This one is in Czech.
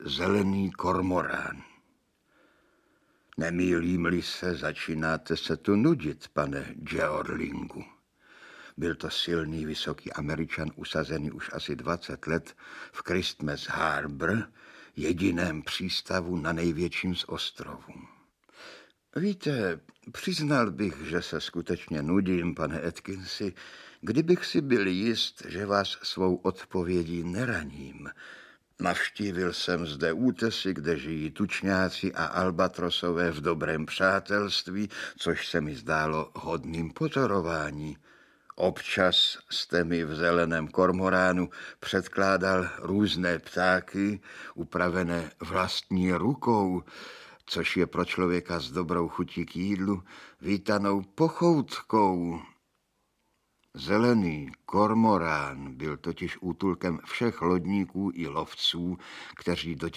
zelený kormorán. Nemýlím-li se, začínáte se tu nudit, pane Jeorlingu. Byl to silný, vysoký Američan, usazený už asi 20 let v Christmas Harbor, jediném přístavu na největším z ostrovů. Víte, přiznal bych, že se skutečně nudím, pane Atkinsi, kdybych si byl jist, že vás svou odpovědí neraním. Navštívil jsem zde útesy, kde žijí tučňáci a albatrosové v dobrém přátelství, což se mi zdálo hodným pozorování. Občas jste mi v zeleném kormoránu předkládal různé ptáky, upravené vlastní rukou, což je pro člověka s dobrou chutí k jídlu vítanou pochoutkou. Zelený kormorán byl totiž útulkem všech lodníků i lovců, kteří do těch